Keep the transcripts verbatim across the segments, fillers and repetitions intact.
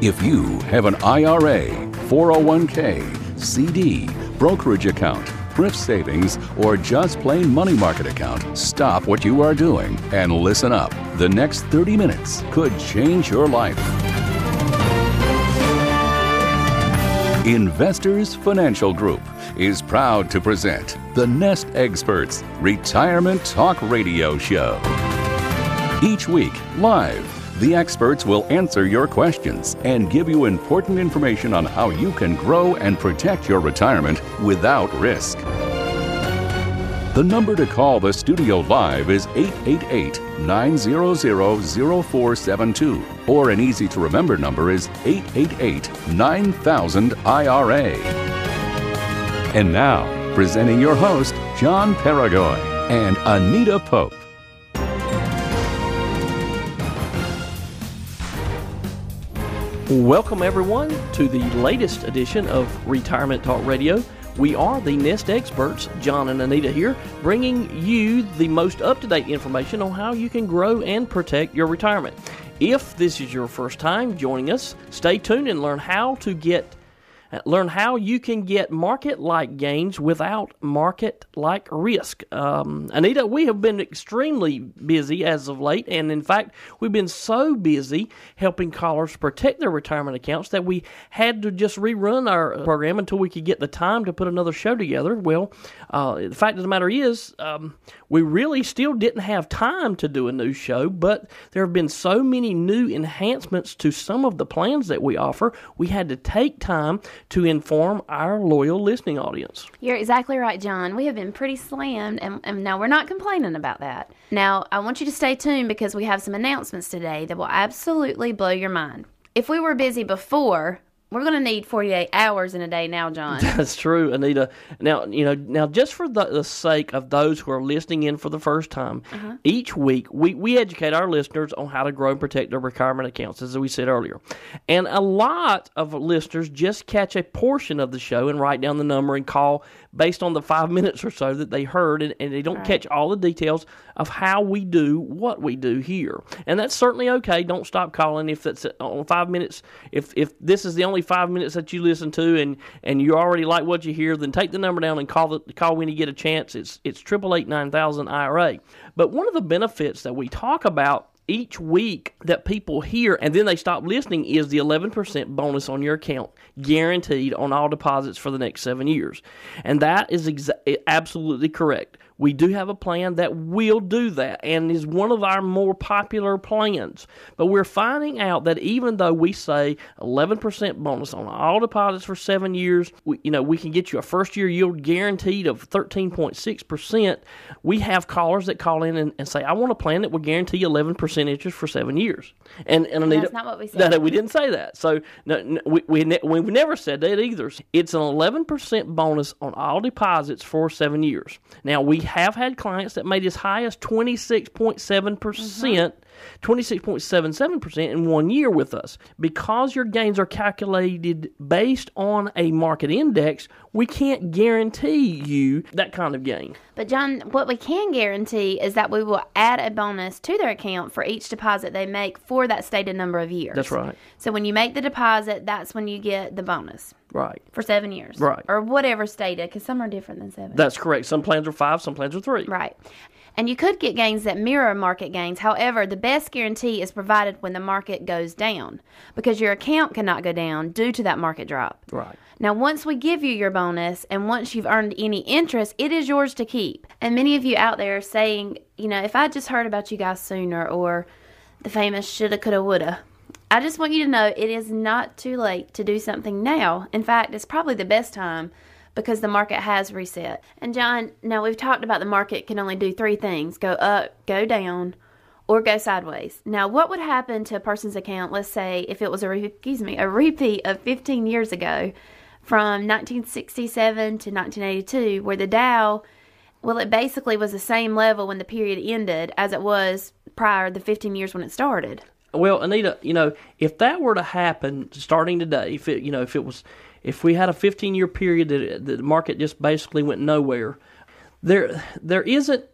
If you have an I R A, four oh one k, C D, brokerage account, thrift savings, or just plain money market account, stop what you are doing and listen up. The next thirty minutes could change your life. Investors Financial Group is proud to present the Nest Experts Retirement Talk Radio Show. Each week, live, the experts will answer your questions and give you important information on how you can grow and protect your retirement without risk. The number to call the studio live is eight eight eight, nine hundred, zero four seven two, or an easy-to-remember number is eight eight eight, nine thousand, I R A. And now, presenting your host, John Paragoy and Anita Pope. Welcome, everyone, to the latest edition of Retirement Talk Radio. We are the Nest Experts, John and Anita here, bringing you the most up-to-date information on how you can grow and protect your retirement. If this is your first time joining us, stay tuned and learn how to get Learn how you can get market-like gains without market-like risk. Um, Anita, we have been extremely busy as of late, and in fact, we've been so busy helping callers protect their retirement accounts that we had to just rerun our program until we could get the time to put another show together. Well, uh, the fact of the matter is, um, we really still didn't have time to do a new show, but there have been so many new enhancements to some of the plans that we offer, we had to take time to inform our loyal listening audience. You're exactly right, John. We have been pretty slammed, and, and now we're not complaining about that. Now, I want you to stay tuned because we have some announcements today that will absolutely blow your mind. If we were busy before, we're going to need forty-eight hours in a day now, John. That's true, Anita. Now, you know, now just for the, the sake of those who are listening in for the first time, uh-huh. each week we, we educate our listeners on how to grow and protect their retirement accounts, as we said earlier. And a lot of listeners just catch a portion of the show and write down the number and call based on the five minutes or so that they heard, and, and they don't right. catch all the details of how we do what we do here. And that's certainly okay. Don't stop calling if that's on five minutes. If if this is the only five minutes that you listen to and, and you already like what you hear, then take the number down and call the call when you get a chance. It's it's eight eight eight, nine thousand, I R A. But one of the benefits that we talk about each week that people hear and then they stop listening is the eleven percent bonus on your account, guaranteed on all deposits for the next seven years. And that is exa- absolutely correct. We do have a plan that will do that and is one of our more popular plans. But we're finding out that even though we say eleven percent bonus on all deposits for seven years, we, you know, we can get you a first-year yield guaranteed of thirteen point six percent. We have callers that call in and, and say, I want a plan that will guarantee eleven percent interest for seven years. And, and Anita, that's not what we said. No, we didn't say that. So no, no, we, we ne- we've never said that either. It's an eleven percent bonus on all deposits for seven years. Now, we have had clients that made as high as twenty-six point seven percent, mm-hmm. twenty-six point seven seven percent in one year with us. Because your gains are calculated based on a market index, we can't guarantee you that kind of gain. But John, what we can guarantee is that we will add a bonus to their account for each deposit they make for that stated number of years. That's right. So when you make the deposit, that's when you get the bonus. Right. For seven years. Right. Or whatever stated, because some are different than seven. That's correct. Some plans are five, some plans are three. Right. And you could get gains that mirror market gains. However, the best guarantee is provided when the market goes down, because your account cannot go down due to that market drop. Right. Now, once we give you your bonus and once you've earned any interest, it is yours to keep. And many of you out there are saying, you know, if I just heard about you guys sooner, or the famous shoulda, coulda, woulda. I just want you to know it is not too late to do something now. In fact, it's probably the best time because the market has reset. And John, now we've talked about the market can only do three things: go up, go down, or go sideways. Now, what would happen to a person's account, let's say, if it was a, re- excuse me, a repeat of fifteen years ago from nineteen sixty-seven to nineteen eighty-two, where the Dow, well, it basically was the same level when the period ended as it was prior to the fifteen years when it started. Well, Anita, you know, if that were to happen starting today, if it, you know, if it was, if we had a fifteen-year period that the market just basically went nowhere, there, there isn't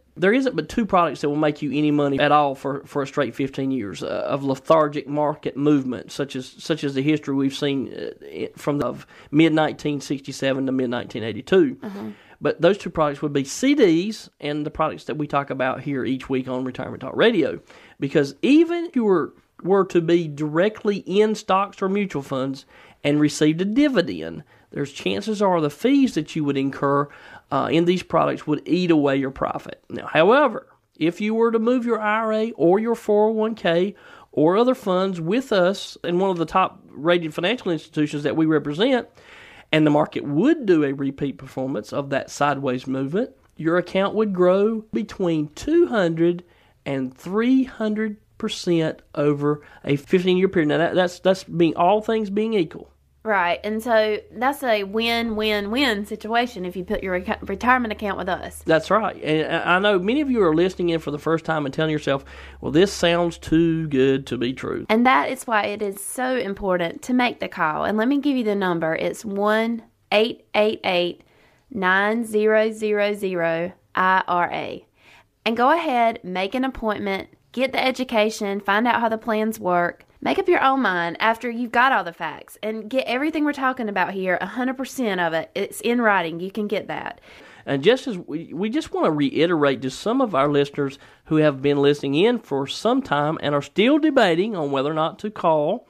There isn't but two products that will make you any money at all for, for a straight fifteen years uh, of lethargic market movement, such as such as the history we've seen uh, from the mid nineteen sixty-seven to mid nineteen eighty-two. Uh-huh. But those two products would be C Ds and the products that we talk about here each week on Retirement Talk Radio. Because even if you were, were to be directly in stocks or mutual funds and received a dividend, there's chances are the fees that you would incur uh, in these products would eat away your profit. Now, however, if you were to move your I R A or your four oh one k or other funds with us in one of the top rated financial institutions that we represent, and the market would do a repeat performance of that sideways movement, your account would grow between two hundred and three hundred percent over a fifteen-year period. Now, that, that's that's being all things being equal. Right, and so that's a win-win-win situation if you put your re- retirement account with us. That's right, and I know many of you are listening in for the first time and telling yourself, well, this sounds too good to be true. And that is why it is so important to make the call. And let me give you the number. It's one eight eight eight nine zero zero zero I R A. And go ahead, make an appointment, get the education, find out how the plans work. Make up your own mind after you've got all the facts and get everything we're talking about here, one hundred percent of it. It's in writing. You can get that. And just as we, we just want to reiterate to some of our listeners who have been listening in for some time and are still debating on whether or not to call,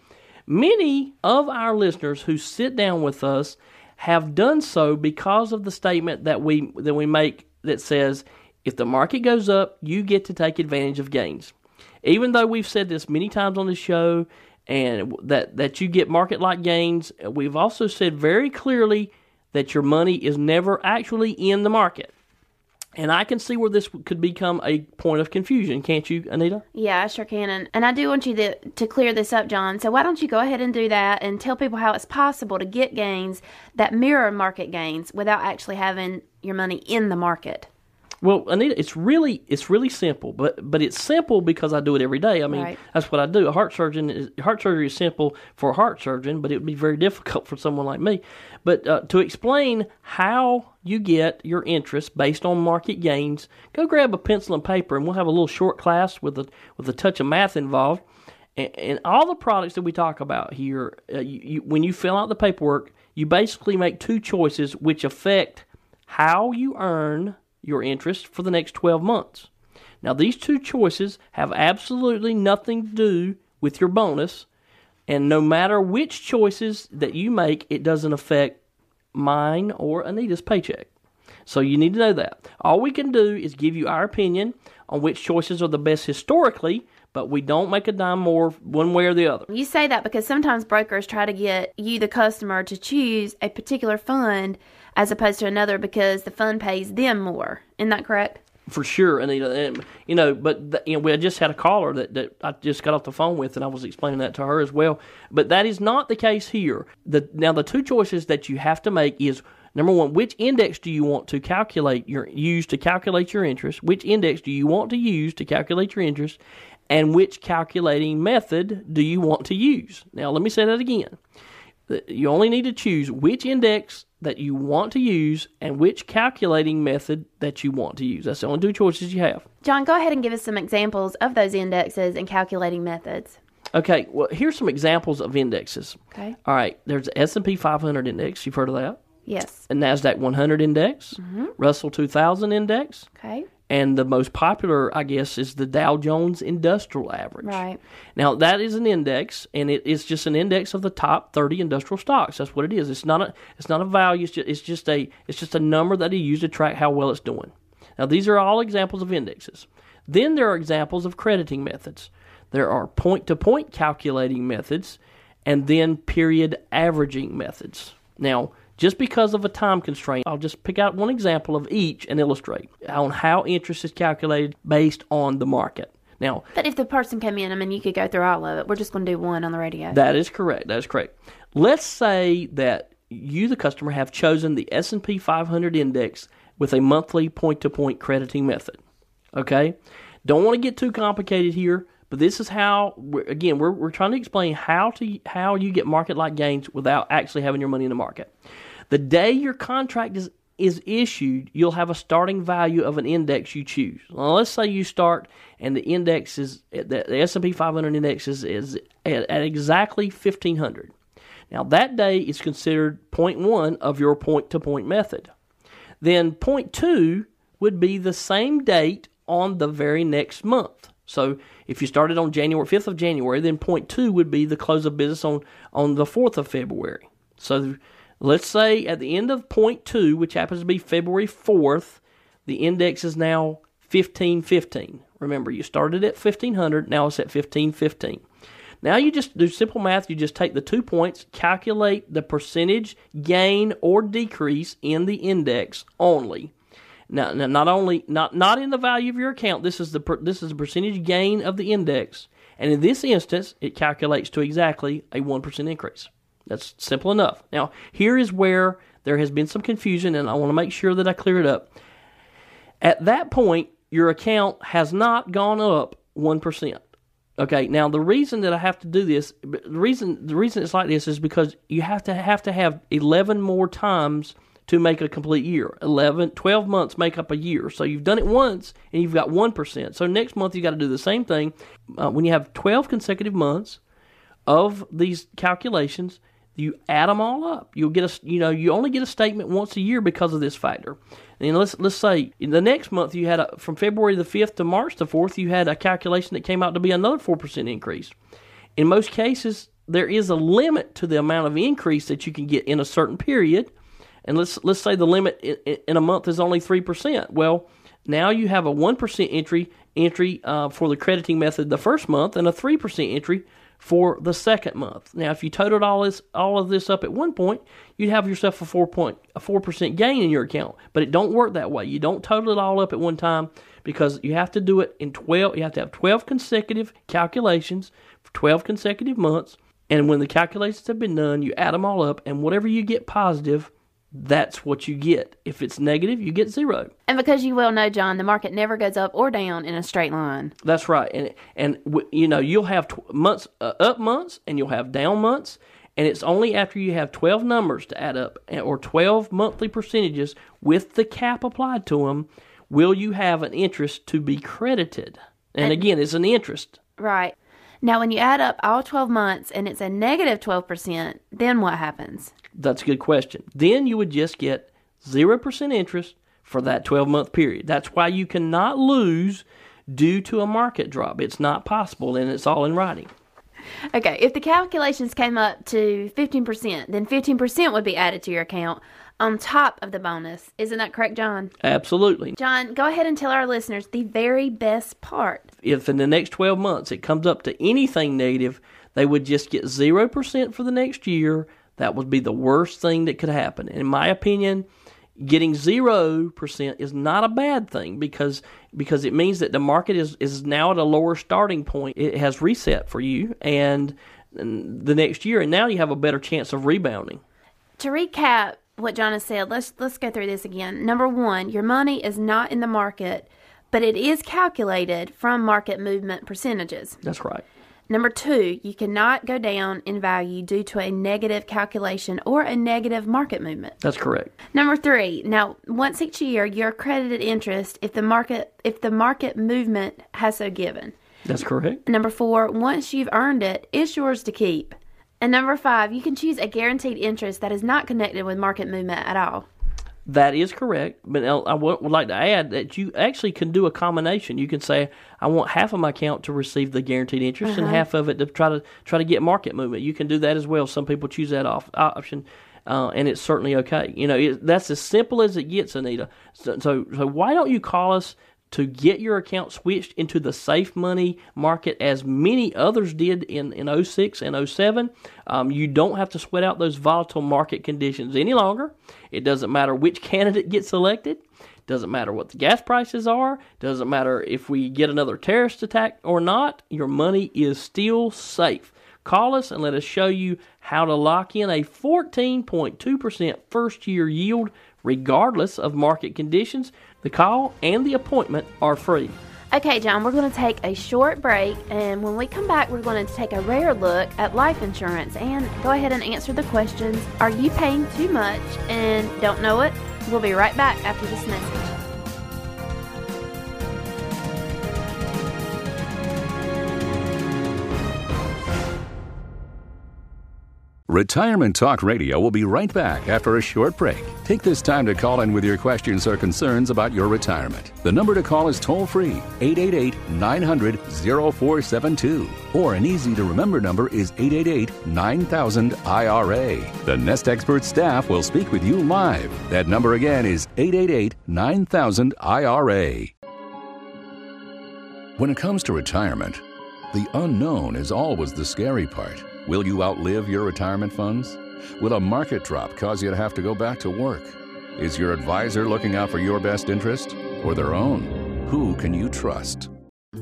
many of our listeners who sit down with us have done so because of the statement that we that we make that says, if the market goes up, you get to take advantage of gains. Even though we've said this many times on the show and that, that you get market-like gains, we've also said very clearly that your money is never actually in the market. And I can see where this could become a point of confusion, can't you, Anita? Yeah, I sure can. And, and I do want you to, to clear this up, John. So why don't you go ahead and do that and tell people how it's possible to get gains that mirror market gains without actually having your money in the market? Well, Anita, it's really it's really simple, but but it's simple because I do it every day. I mean, right. That's what I do. A heart surgeon is, heart surgery is simple for a heart surgeon, but it would be very difficult for someone like me. But uh, to explain how you get your interest based on market gains, go grab a pencil and paper, and we'll have a little short class with a with a touch of math involved. And, and all the products that we talk about here, uh, you, you, when you fill out the paperwork, you basically make two choices which affect how you earn your interest for the next twelve months. Now, these two choices have absolutely nothing to do with your bonus, and no matter which choices that you make, it doesn't affect mine or Anita's paycheck. So you need to know that. All we can do is give you our opinion on which choices are the best historically, but we don't make a dime more one way or the other. You say that because sometimes brokers try to get you, the customer, to choose a particular fund as opposed to another because the fund pays them more. Isn't that correct? For sure, Anita. And, you know, but the, you know, we just had a caller that, that I just got off the phone with, and I was explaining that to her as well. But that is not the case here. The, now, the two choices that you have to make is, number one, which index do you want to calculate your use to calculate your interest? Which index do you want to use to calculate your interest? And which calculating method do you want to use? Now, let me say that again. You only need to choose which index that you want to use and which calculating method that you want to use. That's the only two choices you have. John, go ahead and give us some examples of those indexes and calculating methods. Okay, well, here's some examples of indexes. Okay. All right, there's the S and P five hundred index. You've heard of that? Yes. A NASDAQ one hundred index, mm-hmm. Russell two thousand index. Okay. And the most popular, I guess, is the Dow Jones Industrial Average. Right. Now, that is an index, and it, it's just an index of the top thirty industrial stocks. That's what it is. It's not a it's not a value. It's just, it's just a it's just a number that you use to track how well it's doing. Now, these are all examples of indexes. Then there are examples of crediting methods. There are point-to-point calculating methods, and then period averaging methods. Now, just because of a time constraint, I'll just pick out one example of each and illustrate on how interest is calculated based on the market. Now, but if the person came in, I mean, you could go through all of it. We're just going to do one on the radio. That is correct. That is correct. Let's say that you, the customer, have chosen the S and P five hundred index with a monthly point-to-point crediting method. Okay? Don't want to get too complicated here, but this is how, we're, again, we're we're trying to explain how to how you get market-like gains without actually having your money in the market. The day your contract is is issued, you'll have a starting value of an index you choose. Well, let's say you start and the index is, the, the S and P five hundred index is, is at, at exactly fifteen hundred. Now, that day is considered point one of your point-to-point method. Then point two would be the same date on the very next month. So if you started on January fifth of January, then point two would be the close of business on, on the fourth of February. So let's say at the end of point two, which happens to be February fourth, the index is now fifteen fifteen. Remember, you started at fifteen hundred, now it's at fifteen fifteen. Now you just do simple math. You just take the two points, calculate the percentage gain or decrease in the index only. Now, now not only not not in the value of your account. This is the per, this is the percentage gain of the index, and in this instance, it calculates to exactly a one percent increase. That's simple enough. Now, here is where there has been some confusion, and I want to make sure that I clear it up. At that point, your account has not gone up one percent. Okay, now the reason that I have to do this, the reason the reason it's like this is because you have to have to have eleven more times to make a complete year. eleven, twelve months make up a year. So you've done it once and you've got one percent. So next month you got to do the same thing. Uh, when you have twelve consecutive months of these calculations, you add them all up. You'll get a, you know, you only get a statement once a year because of this factor. And let's let's say in the next month you had a, from February the fifth to March the fourth, you had a calculation that came out to be another four percent increase. In most cases, there is a limit to the amount of increase that you can get in a certain period. And let's let's say the limit in, in a month is only three percent. Well, now you have a one percent entry entry uh, for the crediting method the first month and a three percent entry for the second month. Now, if you totaled all this, all of this up at one point, you'd have yourself a four point a four percent gain in your account. But it don't work that way. You don't total it all up at one time because you have to do it in twelve. You have to have twelve consecutive calculations for twelve consecutive months. And when the calculations have been done, you add them all up, and whatever you get positive, that's what you get. If it's negative, you get zero. And because you well know, John, the market never goes up or down in a straight line. That's right. And, and you know, you'll have tw- months uh, up months and you'll have down months. And it's only after you have twelve numbers to add up or twelve monthly percentages with the cap applied to them will you have an interest to be credited. And, and again, it's an interest. Right. Now, when you add up all twelve months and it's a negative twelve percent, then what happens? That's a good question. Then you would just get zero percent interest for that twelve-month period. That's why you cannot lose due to a market drop. It's not possible, and it's all in writing. Okay, if the calculations came up to fifteen percent, then fifteen percent would be added to your account on top of the bonus. Isn't that correct, John? Absolutely. John, go ahead and tell our listeners the very best part. If in the next twelve months it comes up to anything negative, they would just get zero percent for the next year. That would be the worst thing that could happen. In my opinion, getting zero percent is not a bad thing because because it means that the market is, is now at a lower starting point. It has reset for you and, and the next year, and now you have a better chance of rebounding. To recap what John has said, let's let's go through this again. Number one, your money is not in the market, but it is calculated from market movement percentages. That's right. Number two, you cannot go down in value due to a negative calculation or a negative market movement. That's correct. Number three, now once each year you're accredited interest if the market if the market movement has so given. That's correct. Number four, once you've earned it, it's yours to keep. And number five, you can choose a guaranteed interest that is not connected with market movement at all. That is correct, but I would like to add that you actually can do a combination. You can say, I want half of my account to receive the guaranteed interest uh-huh. and half of it to try to try to get market movement. You can do that as well. Some people choose that off, option, uh, and it's certainly okay. You know, it, that's as simple as it gets, Anita. So, so, so why don't you call us to get your account switched into the safe money market as many others did in, in oh six and oh seven. Um, you don't have to sweat out those volatile market conditions any longer. It doesn't matter which candidate gets elected. Doesn't matter what the gas prices are. Doesn't matter if we get another terrorist attack or not. Your money is still safe. Call us and let us show you how to lock in a fourteen point two percent first-year yield regardless of market conditions. The call and the appointment are free. Okay, John, we're going to take a short break, and when we come back, we're going to take a rare look at life insurance and go ahead and answer the questions. Are you paying too much and don't know it? We'll be right back after this message. Retirement Talk Radio will be right back after a short break. Take this time to call in with your questions or concerns about your retirement. The number to call is toll-free, eight eight eight, nine hundred, oh four seven two. Or an easy-to-remember number is eight eight eight, nine thousand, I R A. The Nest Expert staff will speak with you live. That number again is eight eight eight, nine thousand, I R A. When it comes to retirement, the unknown is always the scary part. Will you outlive your retirement funds? Will a market drop cause you to have to go back to work? Is your advisor looking out for your best interest or their own? Who can you trust?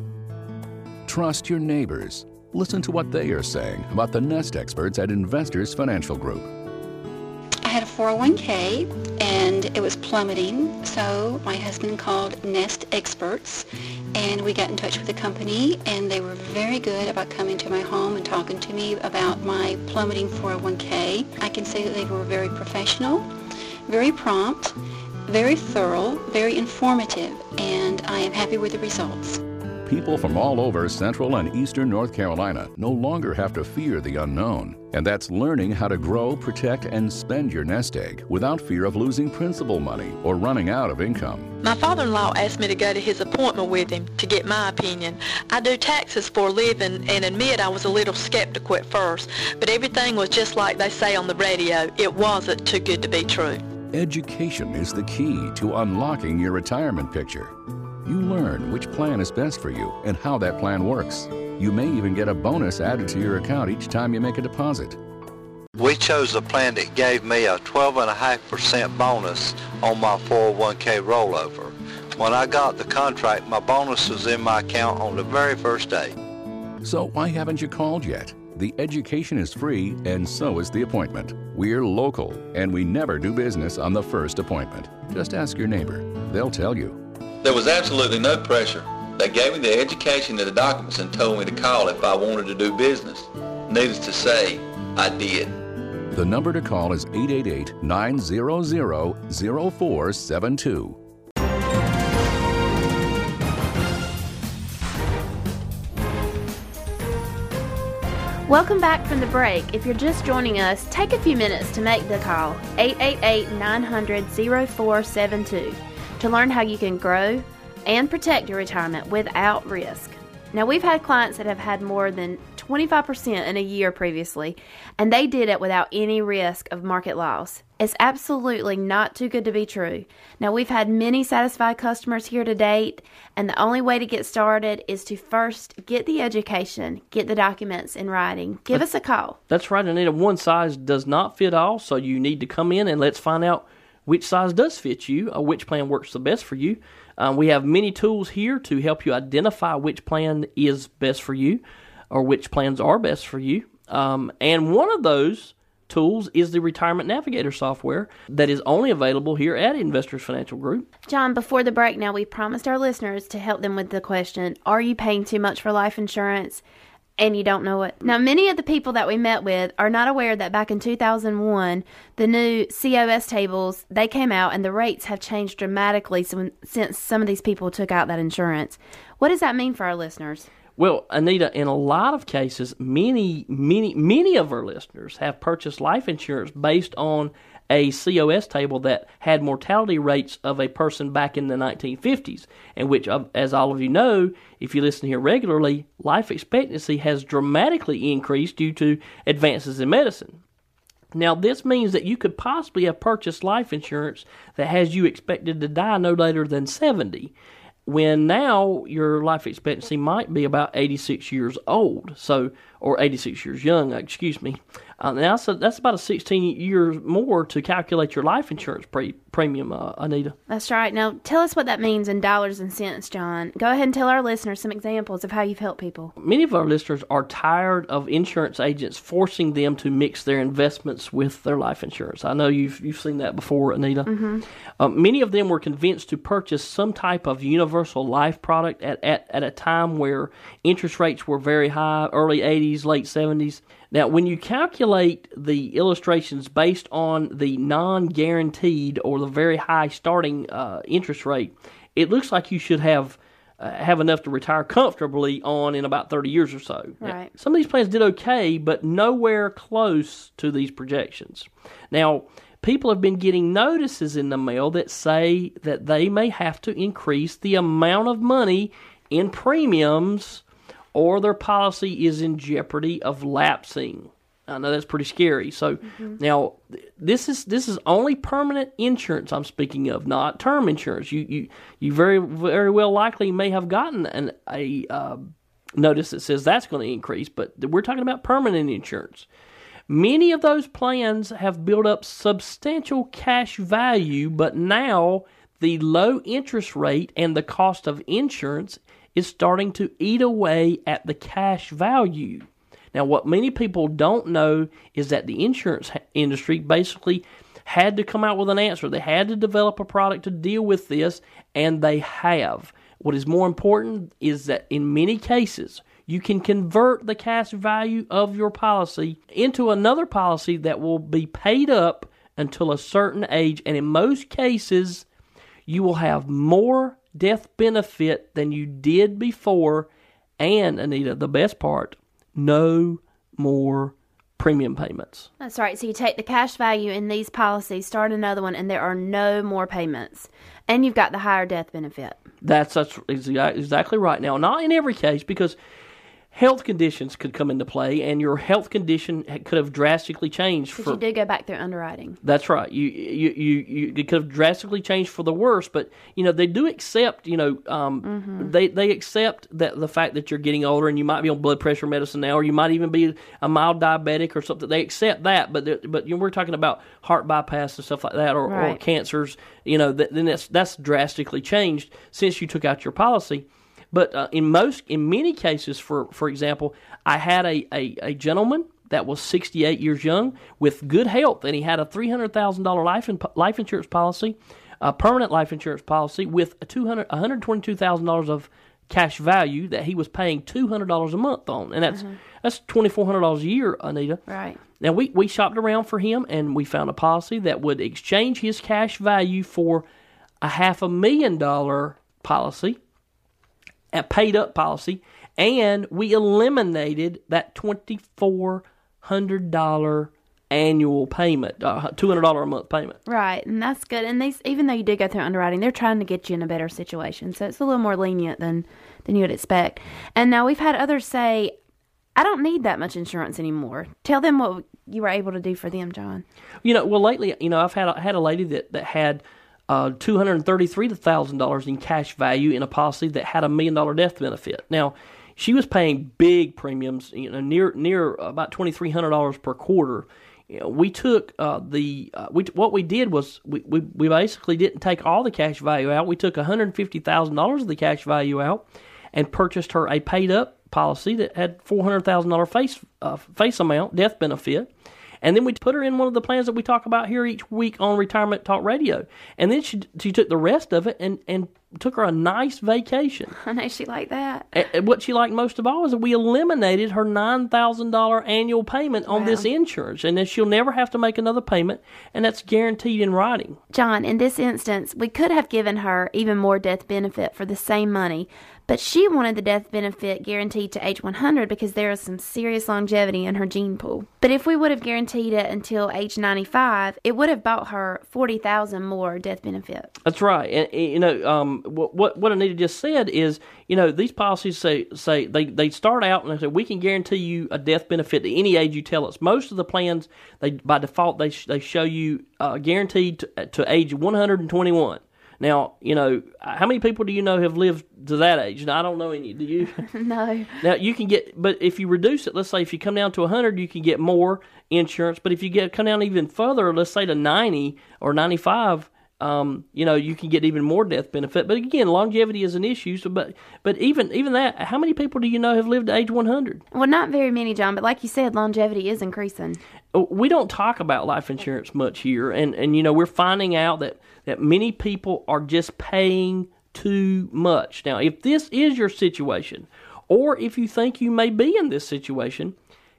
Trust your neighbors. Listen to what they are saying about the Nest Experts at Investors Financial Group. I had a four oh one k and it was plummeting, so my husband called Nest Experts and we got in touch with the company, and they were very good about coming to my home and talking to me about my plummeting four oh one k. I can say that they were very professional, very prompt, very thorough, very informative, and I am happy with the results. People from all over Central and Eastern North Carolina no longer have to fear the unknown, and that's learning how to grow, protect, and spend your nest egg without fear of losing principal money or running out of income. My father-in-law asked me to go to his appointment with him to get my opinion. I do taxes for a living and admit I was a little skeptical at first, but everything was just like they say on the radio. It wasn't too good to be true. Education is the key to unlocking your retirement picture. You learn which plan is best for you and how that plan works. You may even get a bonus added to your account each time you make a deposit. We chose a plan that gave me a twelve point five percent bonus on my four oh one k rollover. When I got the contract, my bonus was in my account on the very first day. So why haven't you called yet? The education is free, and so is the appointment. We're local, and we never do business on the first appointment. Just ask your neighbor. They'll tell you. There was absolutely no pressure. They gave me the education and the documents and told me to call if I wanted to do business. Needless to say, I did. The number to call is eight eight eight, nine hundred, oh four seven two. Welcome back from the break. If you're just joining us, take a few minutes to make the call, eight eight eight, nine hundred, oh four seven two, to learn how you can grow and protect your retirement without risk. Now, we've had clients that have had more than twenty-five percent in a year previously, and they did it without any risk of market loss. It's absolutely not too good to be true. Now, we've had many satisfied customers here to date, and the only way to get started is to first get the education, get the documents in writing. Give us a call. That's right, Anita. One size does not fit all, so you need to come in and let's find out which size does fit you or which plan works the best for you. Um, we have many tools here to help you identify which plan is best for you or which plans are best for you. Um, and one of those tools is the Retirement Navigator software that is only available here at Investors Financial Group. John, before the break now, we promised our listeners to help them with the question, are you paying too much for life insurance and you don't know it? Now, many of the people that we met with are not aware that back in two thousand one, the new C O S tables, they came out and the rates have changed dramatically since some of these people took out that insurance. What does that mean for our listeners? Well, Anita, in a lot of cases, many, many, many of our listeners have purchased life insurance based on a C O S table that had mortality rates of a person back in the nineteen fifties, and which, as all of you know, if you listen here regularly, life expectancy has dramatically increased due to advances in medicine. Now, this means that you could possibly have purchased life insurance that has you expected to die no later than seventy, when now your life expectancy might be about eighty-six years old, so or eighty-six years young, excuse me. Uh, now, so that's about a sixteen years more to calculate your life insurance pre- premium, uh, Anita. That's right. Now, tell us what that means in dollars and cents, John. Go ahead and tell our listeners some examples of how you've helped people. Many of our listeners are tired of insurance agents forcing them to mix their investments with their life insurance. I know you've you've seen that before, Anita. Mm-hmm. Uh, many of them were convinced to purchase some type of universal life product at, at, at a time where interest rates were very high, early eighties, late seventies. Now, when you calculate calculate the illustrations based on the non-guaranteed or the very high starting uh, interest rate, it looks like you should have uh, have enough to retire comfortably on in about thirty years or so. Right. Now, some of these plans did okay, but nowhere close to these projections. Now, people have been getting notices in the mail that say that they may have to increase the amount of money in premiums or their policy is in jeopardy of lapsing. I know that's pretty scary. So mm-hmm. now this is this is only permanent insurance I'm speaking of, not term insurance. You you you very very well likely may have gotten an a uh, notice that says that's going to increase, but we're talking about permanent insurance. Many of those plans have built up substantial cash value, but now the low interest rate and the cost of insurance is starting to eat away at the cash value. Now, what many people don't know is that the insurance industry basically had to come out with an answer. They had to develop a product to deal with this, and they have. What is more important is that in many cases, you can convert the cash value of your policy into another policy that will be paid up until a certain age, and in most cases, you will have more death benefit than you did before, and, Anita, the best part, no more premium payments. That's right. So you take the cash value in these policies, start another one, and there are no more payments. And you've got the higher death benefit. That's, that's exactly right. Now, not in every case, because health conditions could come into play, and your health condition could have drastically changed. Because you did go back through underwriting. That's right. You you you you it could have drastically changed for the worse. But you know they do accept. You know um, mm-hmm. they they accept that the fact that you're getting older and you might be on blood pressure medicine now, or you might even be a mild diabetic or something. They accept that. But but you know, we're talking about heart bypass and stuff like that, or, right. or cancers. You know that, then that's that's drastically changed since you took out your policy. But uh, in most, in many cases, for for example, I had a, a, a gentleman that was sixty-eight years young with good health, and he had a three hundred thousand dollars life in, life insurance policy, a permanent life insurance policy with a two hundred one hundred twenty-two thousand dollars of cash value that he was paying two hundred dollars a month on, and that's mm-hmm. that's twenty-four hundred dollars a year, Anita. Right. Now we we shopped around for him, and we found a policy that would exchange his cash value for a half a million dollar policy. A paid-up policy, and we eliminated that twenty-four hundred dollars annual payment, uh, two hundred dollars a month payment. Right, and that's good. And they, even though you did go through underwriting, they're trying to get you in a better situation, so it's a little more lenient than, than you would expect. And now we've had others say, I don't need that much insurance anymore. Tell them what you were able to do for them, John. You know, well, lately, you know, I've had a, had a lady that, that had Uh, two hundred thirty-three thousand dollars in cash value in a policy that had a million dollar death benefit. Now, she was paying big premiums, you know, near near about twenty-three hundred dollars per quarter. You know, we took uh, the uh, we what we did was we, we we basically didn't take all the cash value out. We took one hundred fifty thousand dollars of the cash value out and purchased her a paid up policy that had four hundred thousand dollars face uh, face amount death benefit. And then we put her in one of the plans that we talk about here each week on Retirement Talk Radio. And then she she took the rest of it and, and took her a nice vacation. I know she liked that. And what she liked most of all is that we eliminated her nine thousand dollars annual payment on wow. this insurance. And then she'll never have to make another payment, and that's guaranteed in writing. John, in this instance, we could have given her even more death benefit for the same money, but she wanted the death benefit guaranteed to age one hundred because there is some serious longevity in her gene pool. But if we would have guaranteed it until age ninety-five, it would have bought her forty thousand dollars more death benefit. That's right. And, you know, um, what what Anita just said is, you know, these policies say say they, they start out and they say, we can guarantee you a death benefit to any age you tell us. Most of the plans, they by default, they they show you uh, guaranteed to, to age one hundred twenty-one. Now, you know, how many people do you know have lived to that age? Now, I don't know any. Do you? No. Now, you can get, but if you reduce it, let's say if you come down to one hundred, you can get more insurance. But if you get come down even further, let's say to ninety or ninety-five, um, you know, you can get even more death benefit. But again, longevity is an issue. So, but but even even that, how many people do you know have lived to age one hundred? Well, not very many, John. But like you said, longevity is increasing. We don't talk about life insurance much here, and, and you know, we're finding out that, that many people are just paying too much. Now, if this is your situation, or if you think you may be in this situation,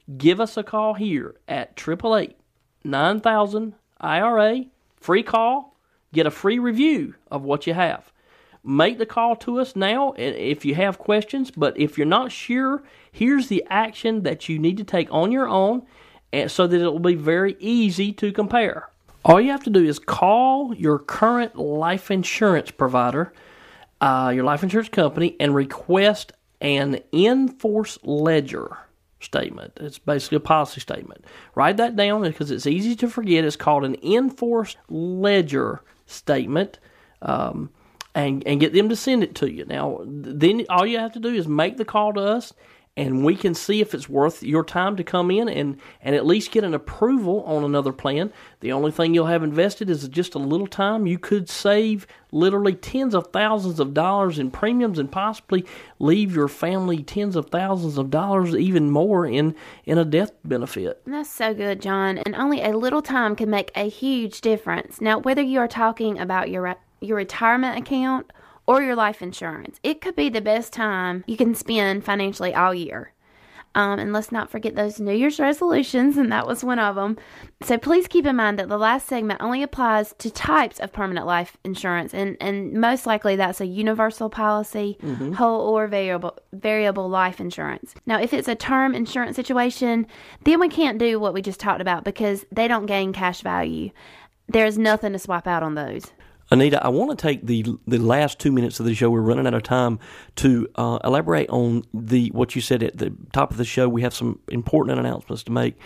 give us a call here at eight eight eight, nine thousand, I R A. Free call. Get a free review of what you have. Make the call to us now if you have questions, but if you're not sure, here's the action that you need to take on your own so that it will be very easy to compare. All you have to do is call your current life insurance provider, uh, your life insurance company, and request an in-force ledger statement. It's basically a policy statement. Write that down because it's easy to forget. It's called an in-force ledger statement. Um, And, and get them to send it to you. Now, then all you have to do is make the call to us, and we can see if it's worth your time to come in and, and at least get an approval on another plan. The only thing you'll have invested is just a little time. You could save literally tens of thousands of dollars in premiums and possibly leave your family tens of thousands of dollars, even more, in, in a death benefit. That's so good, John. And only a little time can make a huge difference. Now, whether you are talking about your your retirement account or your life insurance, it could be the best time you can spend financially all year. Um, and let's not forget those New Year's resolutions, and that was one of them. So please keep in mind that the last segment only applies to types of permanent life insurance, and, and most likely that's a universal policy, mm-hmm. whole or variable variable life insurance. Now, if it's a term insurance situation, then we can't do what we just talked about because they don't gain cash value. There's nothing to swap out on those. Anita, I want to take the the last two minutes of the show. We're running out of time to uh, elaborate on the what you said at the top of the show. We have some important announcements to make,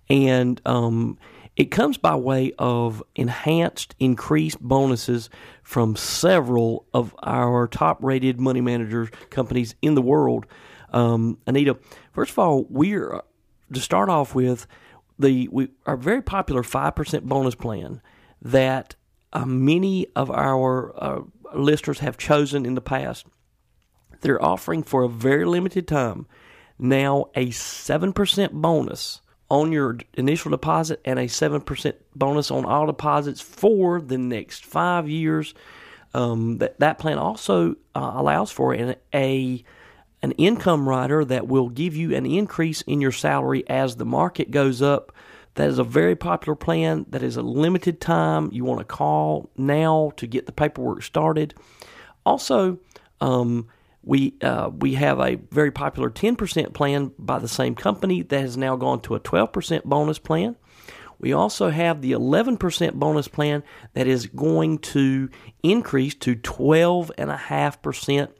and um, it comes by way of enhanced, increased bonuses from several of our top-rated money manager companies in the world. Um, Anita, first of all, we're to start off with the we our very popular five percent bonus plan that Uh, many of our uh, listeners have chosen in the past. They're offering for a very limited time now a seven percent bonus on your initial deposit and a seven percent bonus on all deposits for the next five years. Um, that, that plan also uh, allows for an, a an income rider that will give you an increase in your salary as the market goes up. That is a very popular plan. That is a limited time. You want to call now to get the paperwork started. Also, um, we uh, we have a very popular ten percent plan by the same company that has now gone to a twelve percent bonus plan. We also have the eleven percent bonus plan that is going to increase to twelve point five percent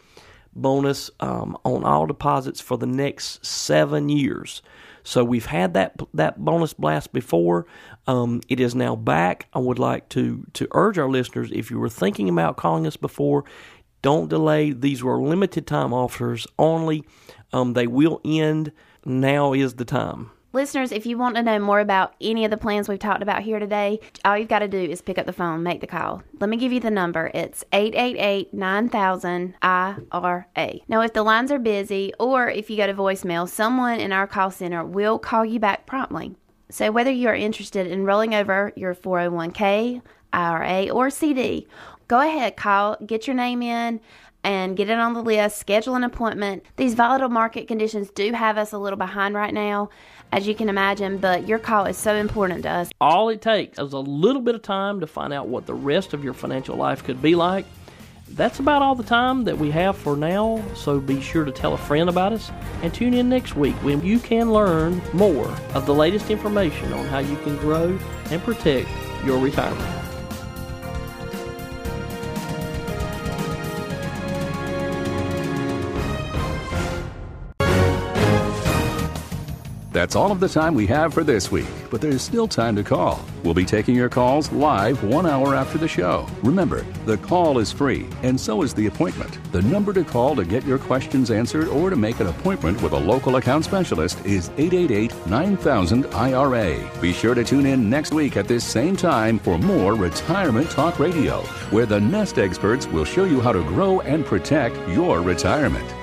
bonus um, on all deposits for the next seven years. So we've had that that bonus blast before. Um, it is now back. I would like to to urge our listeners, if you were thinking about calling us before, don't delay. These were limited time offers only. Um, they will end. Now is the time. Listeners, if you want to know more about any of the plans we've talked about here today, all you've got to do is pick up the phone, make the call. Let me give you the number. It's eight eight eight, nine thousand, I R A. Now, if the lines are busy or if you go to voicemail, someone in our call center will call you back promptly. So whether you are interested in rolling over your four oh one k, I R A, or C D, go ahead, call, get your name in, and get it on the list, schedule an appointment. These volatile market conditions do have us a little behind right now, as you can imagine, but your call is so important to us. All it takes is a little bit of time to find out what the rest of your financial life could be like. That's about all the time that we have for now, so be sure to tell a friend about us and tune in next week when you can learn more of the latest information on how you can grow and protect your retirement. That's all of the time we have for this week, but there's still time to call. We'll be taking your calls live one hour after the show. Remember, the call is free, and so is the appointment. The number to call to get your questions answered or to make an appointment with a local account specialist is eight eight eight, nine thousand, I R A. Be sure to tune in next week at this same time for more Retirement Talk Radio, where the Nest experts will show you how to grow and protect your retirement.